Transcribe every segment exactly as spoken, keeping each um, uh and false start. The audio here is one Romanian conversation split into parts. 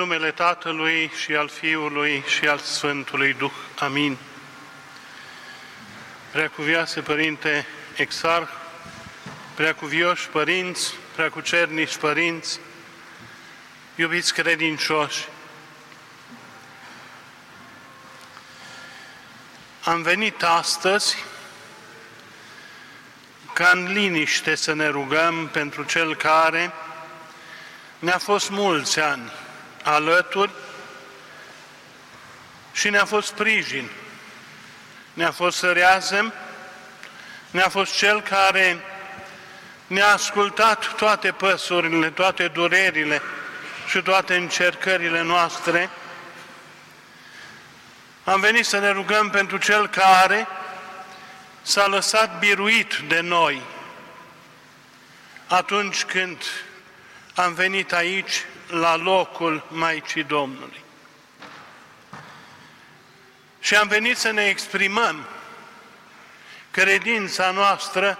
numele Tatălui și al Fiului și al Sfântului Duh. Amin. Preacuvioase Părinte Exarh, preacuvioși părinți, preacucernici părinți, iubiți credincioși, am venit astăzi ca în liniște să ne rugăm pentru Cel care ne-a fost mulți ani alături și ne-a fost sprijin, ne-a fost săreazem, ne-a fost Cel care ne-a ascultat toate păsurile, toate durerile și toate încercările noastre. Am venit să ne rugăm pentru Cel care s-a lăsat biruit de noi atunci când am venit aici la locul Maicii Domnului. Și am venit să ne exprimăm credința noastră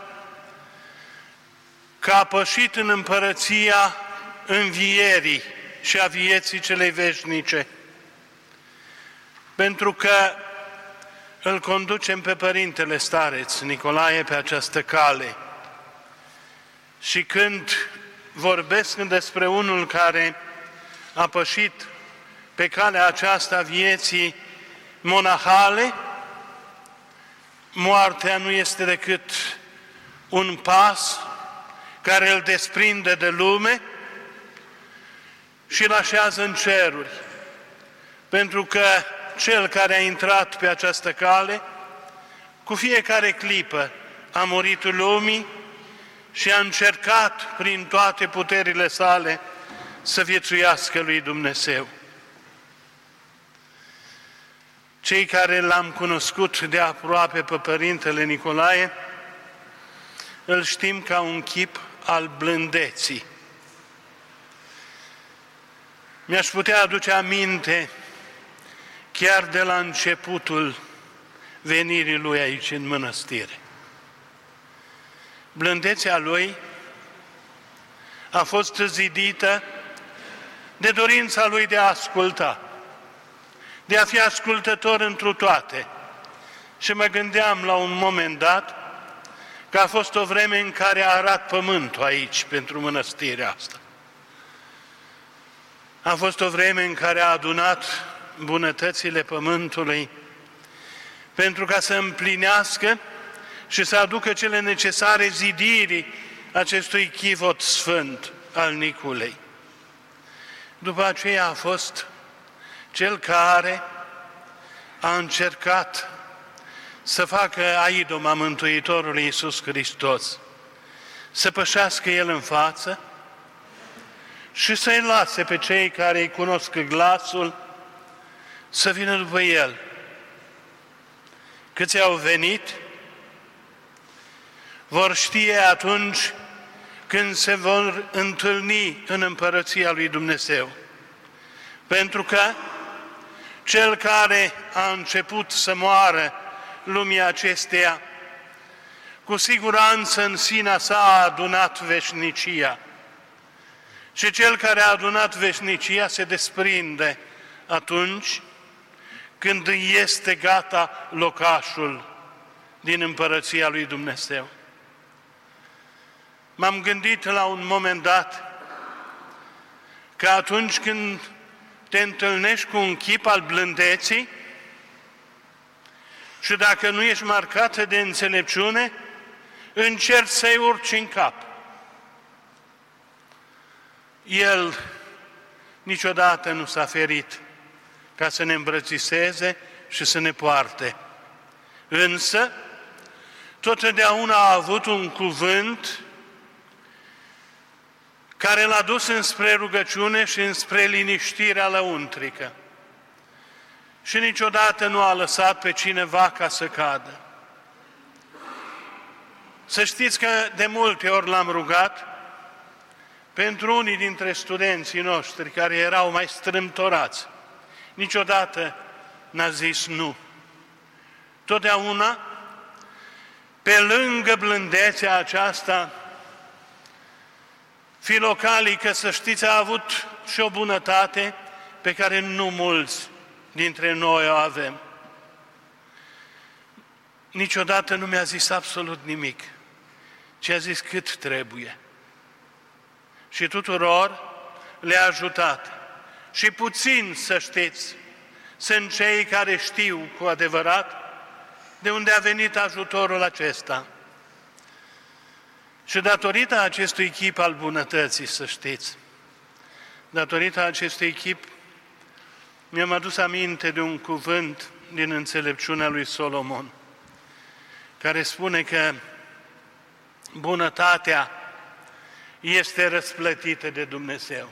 că a pășit în împărăția învierii și a vieții celei veșnice, pentru că îl conducem pe Părintele Stareț Nicolae pe această cale. Și când vorbesc despre unul care a pășit pe calea aceasta vieții monahale, moartea nu este decât un pas care îl desprinde de lume și îl așează în ceruri. Pentru că Cel care a intrat pe această cale, cu fiecare clipă a murit lumii și a încercat prin toate puterile sale să viețuiască lui Dumnezeu. Cei care l-am cunoscut de aproape pe Părintele Nicolae, îl știm ca un chip al blândeții. Mi-aș putea aduce aminte chiar de la începutul venirii lui aici în mănăstire. Blândețea lui a fost zidită de dorința lui de a asculta, de a fi ascultător întru toate. Și mă gândeam la un moment dat că a fost o vreme în care a arat pământul aici pentru mănăstirea asta. A fost o vreme în care a adunat bunătățile pământului pentru ca să împlinească și să aducă cele necesare zidirii acestui chivot sfânt al Niculei. După aceea a fost Cel care a încercat să facă aidoma Mântuitorului Iisus Hristos, să pășească El în față și să-i lase pe cei care îi cunosc glasul să vină după El. Câți au venit, vor ști atunci când se vor întâlni în împărăția lui Dumnezeu. Pentru că Cel care a început să moară lumii acesteia, cu siguranță în sinea sa a adunat veșnicia. Și Cel care a adunat veșnicia se desprinde atunci când este gata locașul din împărăția lui Dumnezeu. M-am gândit la un moment dat că atunci când te întâlnești cu un chip al blândeții și dacă nu ești marcată de înțelepciune, încerci să-i urci în cap. El niciodată nu s-a ferit ca să ne îmbrățișeze și să ne poarte. Însă, totdeauna a avut un cuvânt care l-a dus înspre rugăciune și înspre liniștirea lăuntrică. Și niciodată nu a lăsat pe cineva ca să cadă. Să știți că de multe ori l-am rugat pentru unii dintre studenții noștri care erau mai strâmtorați. Niciodată n-a zis nu. Totdeauna, pe lângă blândețea aceasta, Filocalică, să știți, a avut și o bunătate pe care nu mulți dintre noi o avem. Niciodată nu mi-a zis absolut nimic, ci a zis cât trebuie. Și tuturor le-a ajutat. Și puțin, să știți, sunt cei care știu cu adevărat de unde a venit ajutorul acesta. Și datorită acestui chip al bunătății, să știți, datorită acestui chip, mi-am adus aminte de un cuvânt din înțelepciunea lui Solomon, care spune că bunătatea este răsplătită de Dumnezeu.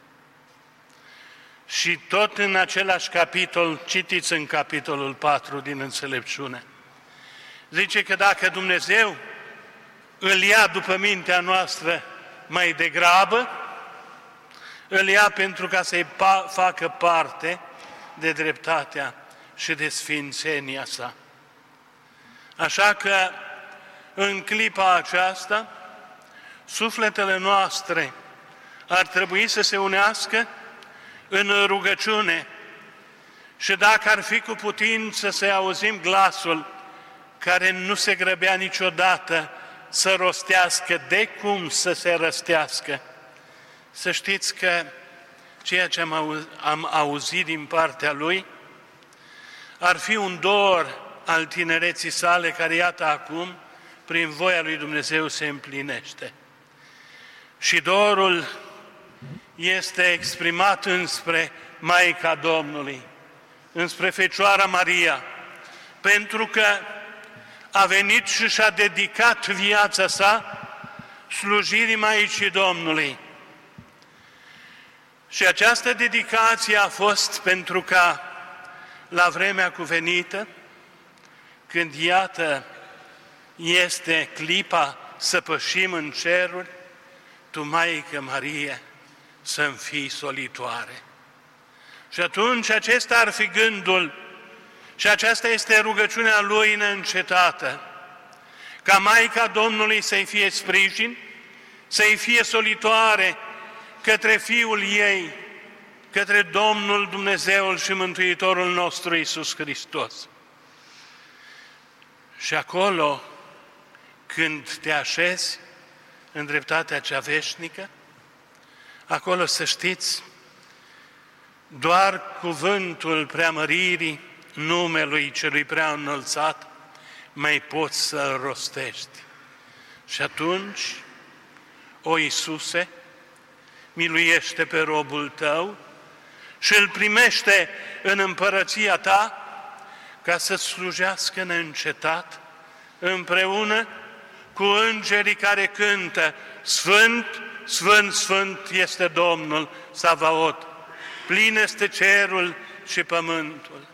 Și tot în același capitol, citiți în capitolul patru din înțelepciune, zice că dacă Dumnezeu îl ia după mintea noastră mai degrabă, îl ia pentru ca să-i pa- facă parte de dreptatea și de sfințenia sa. Așa că, în clipa aceasta, sufletele noastre ar trebui să se unească în rugăciune și dacă ar fi cu putință să auzim glasul care nu se grăbea niciodată să rostească, de cum să se răstească, să știți că ceea ce am, auz, am auzit din partea Lui ar fi un dor al tinereții sale, care iată acum, prin voia lui Dumnezeu, se împlinește. Și dorul este exprimat înspre Maica Domnului, înspre Fecioara Maria, pentru că a venit și și-a dedicat viața sa slujirii Maicii Domnului. Și această dedicație a fost pentru ca, la vremea cuvenită, când, iată, este clipa să pășim în ceruri, Tu, Maică Marie, să-mi fii solitoare. Și atunci acesta ar fi gândul și aceasta este rugăciunea Lui neîncetată, ca Maica Domnului să-i fie sprijin, să-i fie solitoare către Fiul ei, către Domnul Dumnezeul și Mântuitorul nostru Iisus Hristos. Și acolo, când te așezi în dreptatea cea veșnică, acolo, să știți, doar cuvântul preamăririi numelui Celui Prea Înălțat mai poți să-l rostești. Și atunci, o Iisuse, miluiește pe robul Tău și îl primește în împărăția Ta ca să slujească neîncetat împreună cu îngerii care cântă Sfânt, Sfânt, Sfânt este Domnul Savaot, plin este cerul și pământul.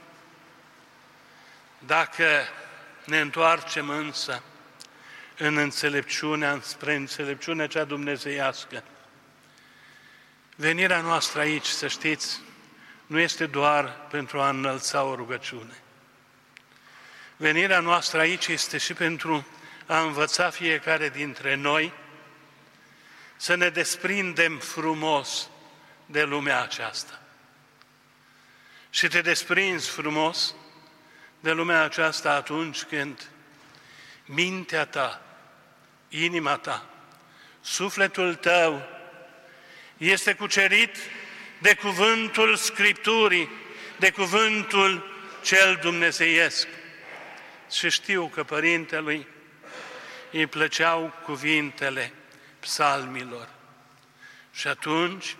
Dacă ne întoarcem însă în înțelepciunea, spre înțelepciunea cea dumnezeiască, venirea noastră aici, să știți, nu este doar pentru a înălța o rugăciune. Venirea noastră aici este și pentru a învăța fiecare dintre noi să ne desprindem frumos de lumea aceasta. Și te desprinzi frumos de lumea aceasta atunci când mintea ta, inima ta, sufletul tău este cucerit de cuvântul Scripturii, de cuvântul cel dumnezeiesc. Și știu că părintelui îi plăceau cuvintele psalmilor. Și atunci,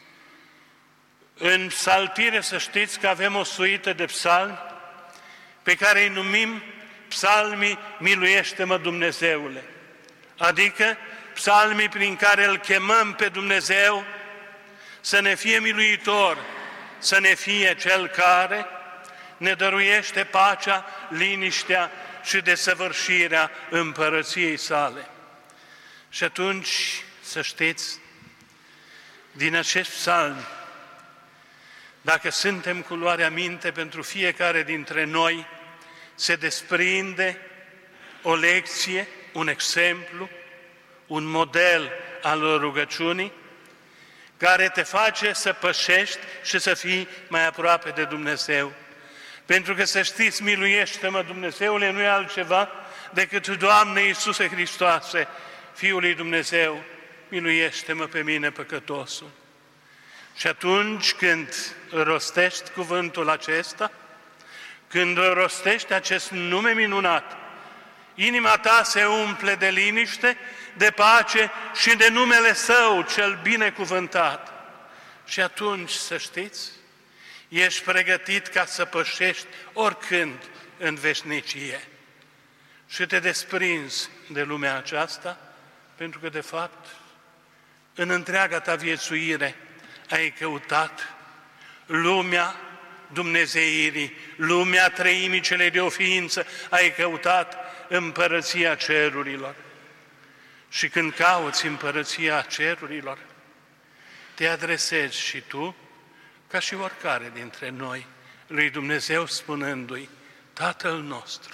în psaltire, să știți că avem o suită de psalmi pe care îi numim psalmii Miluiește-mă, Dumnezeule, adică psalmii prin care îl chemăm pe Dumnezeu să ne fie miluitor, să ne fie Cel care ne dăruiește pacea, liniștea și desăvârșirea împărăției sale. Și atunci, să știți, din acest psalm, dacă suntem cu luarea minte, pentru fiecare dintre noi se desprinde o lecție, un exemplu, un model al rugăciunii, care te face să pășești și să fii mai aproape de Dumnezeu. Pentru că să știți, miluiește-mă, Dumnezeule, nu e altceva decât Doamne Iisuse Hristoase, Fiul lui Dumnezeu, miluiește-mă pe mine, păcătosul. Și atunci când rostești cuvântul acesta, când rostești acest nume minunat, inima ta se umple de liniște, de pace și de numele Său, cel binecuvântat. Și atunci, să știți, ești pregătit ca să pășești oricând în veșnicie. Și te desprinzi de lumea aceasta, pentru că, de fapt, în întreaga ta viețuire ai căutat lumea dumnezeirii, lumea treimii cele de o ființă, ai căutat împărăția cerurilor. Și când cauți împărăția cerurilor, te adresezi și tu, ca și oricare dintre noi, lui Dumnezeu spunându-i, Tatăl nostru,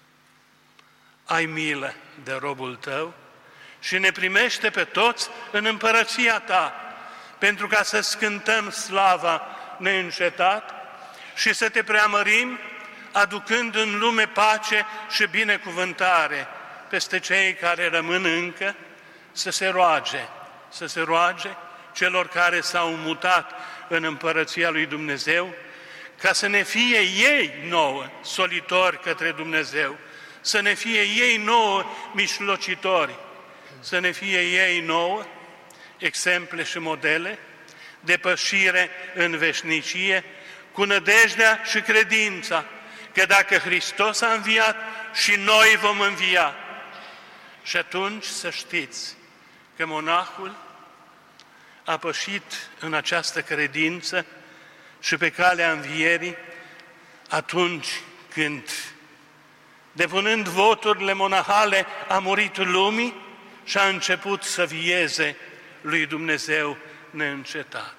ai milă de robul tău și ne primește pe toți în împărăția ta, pentru ca să scântăm slava neîncetat și să te preamărim, aducând în lume pace și binecuvântare peste cei care rămân încă, să se roage, să se roage celor care s-au mutat în împărăția lui Dumnezeu, ca să ne fie ei nouă solitori către Dumnezeu, să ne fie ei nouă mijlocitori, să ne fie ei nouă exemple și modele de pășire în veșnicie, cu nădejdea și credința că dacă Hristos a înviat, și noi vom învia. Și atunci să știți că monahul a pășit în această credință și pe calea învierii atunci când, depunând voturile monahale, a murit lumii și a început să vieze lui Dumnezeu neîncetat.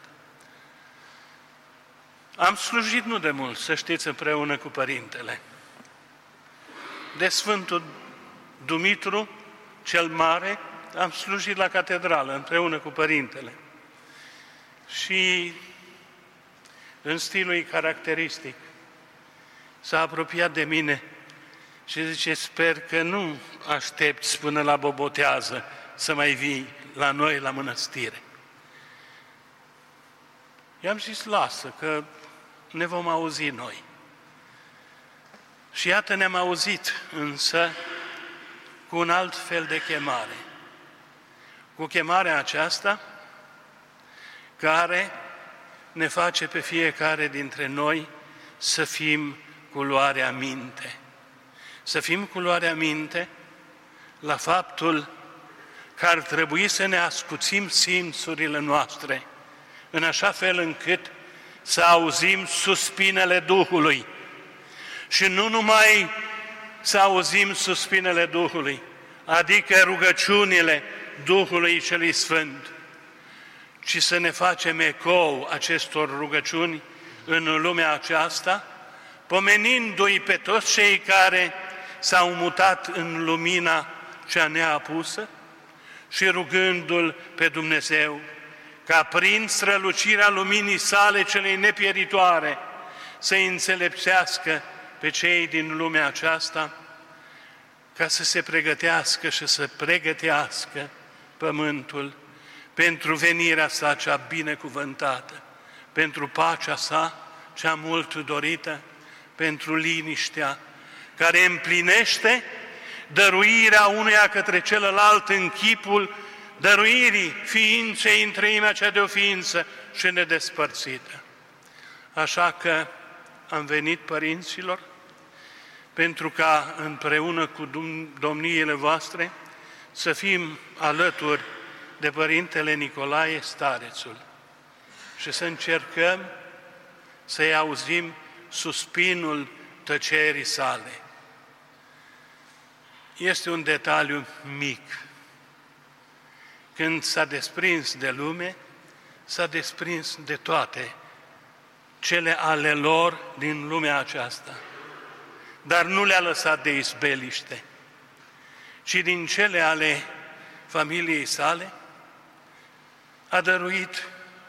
Am slujit nu de mult, să știți, împreună cu Părintele, de Sfântul Dumitru cel Mare, am slujit la catedrală împreună cu Părintele. Și în stilul ei caracteristic s-a apropiat de mine și zice, sper că nu aștepți până la bobotează să mai vii la noi la mănăstire. I-am zis, lasă, că ne vom auzi noi. Și iată, ne-am auzit, însă cu un alt fel de chemare. Cu chemarea aceasta care ne face pe fiecare dintre noi să fim cu luarea minte. Să fim cu luarea minte la faptul că ar trebui să ne ascuțim simțurile noastre, în așa fel încât să auzim suspinele Duhului. Și nu numai să auzim suspinele Duhului, adică rugăciunile Duhului Celui Sfânt, ci să ne facem ecou acestor rugăciuni în lumea aceasta, pomenindu-i pe toți cei care s-au mutat în lumina cea neapusă și rugându-L pe Dumnezeu ca prin strălucirea luminii sale celei nepieritoare să-i înțelepțească pe cei din lumea aceasta, ca să se pregătească și să pregătească pământul pentru venirea sa cea binecuvântată, pentru pacea sa cea mult dorită, pentru liniștea care împlinește dăruirea unuia către celălalt în chipul dăruirii ființei în treimea cea de o ființă și nedespărțită. Așa că am venit, părinților, pentru ca împreună cu domniile voastre să fim alături de Părintele Nicolae Starețul și să încercăm să-i auzim suspinul tăcerii sale. Este un detaliu mic. Când s-a desprins de lume, s-a desprins de toate cele ale lor din lumea aceasta, dar nu le-a lăsat de izbeliște, ci din cele ale familiei sale a dăruit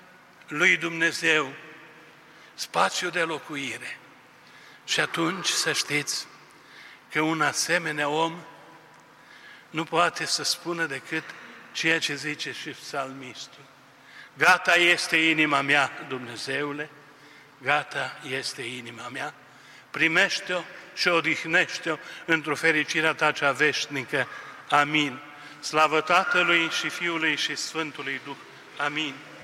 lui Dumnezeu spațiu de locuire. Și atunci să știți că un asemenea om nu poate să spună decât ceea ce zice și psalmistul. Gata este inima mea, Dumnezeule, gata este inima mea, primește-o și odihnește-o într-o fericirea ta cea veșnică. Amin. Slavă Tatălui și Fiului și Sfântului Duh. Amin.